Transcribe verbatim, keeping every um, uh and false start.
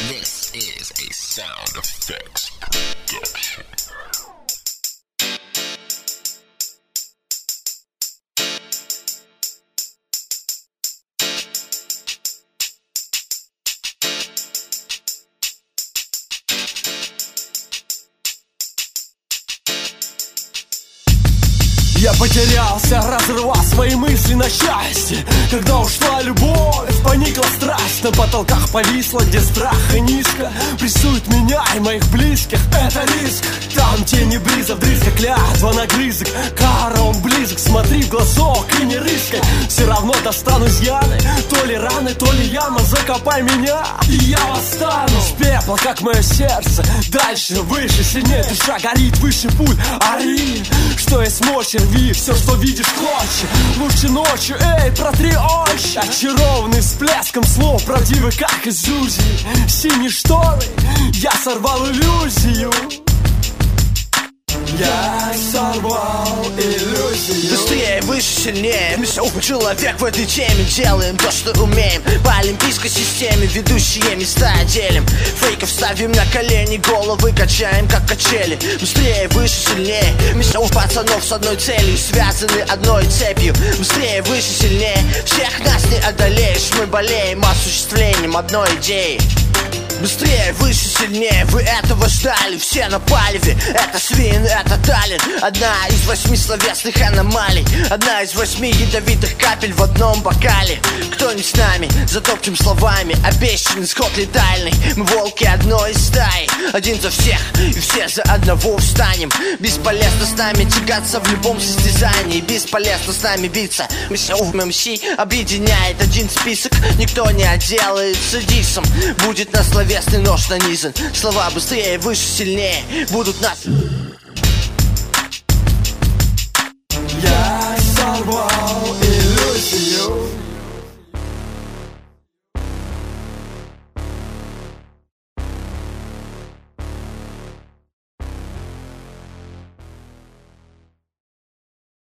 This is a Sound Effects production. Я потерялся, разрывал свои мысли на части. Когда ушла любовь, поникла страсть. На потолках повисла, где страх и низко прессует меня и моих близких. Это риск. Там тени бриза, вдрызга клятва на грызок. Кара, он близок, смотри в глазок и не рыскай. Все равно достану изъяны. То ли раны, то ли яма, закопай меня, и я восстану с пепла, как мое сердце. Дальше, выше, сильнее, душа горит, выше пуль. Ори, что есть мощи, рви все, что видишь, клочья. Лучше ночью, эй, протри очи. Очарованный всплеском слов, правдивый, как из иллюзии. Синие шторы, я сорвал иллюзию. Я сорвал иллюзию. Быстрее, выше, сильнее. Мы все человек в этой теме. Делаем то, что умеем. По олимпийской системе ведущие места делим. Фейков ставим на колени, головы качаем, как качели. Быстрее, выше, сильнее. Мы все у пацанов с одной целью, связаны одной цепью. Быстрее, выше, сильнее. Всех нас не одолеешь. Мы болеем осуществлением одной идеи. Быстрее, выше, сильнее, вы этого ждали. Все на палеве, это свин, это Таллин. Одна из восьми словесных аномалий. Одна из восьми ядовитых капель в одном бокале. Кто не с нами, затопчем словами. Обещанный сход летальный. Мы волки одной из стаи. Один за всех, и все за одного встанем. Бесполезно с нами тягаться в любом состязании. Бесполезно с нами биться. Мы все в МС объединяет один список. Никто не отделается дисом. Будет на словесный нож нанизан. Слова быстрее, выше, сильнее будут нас...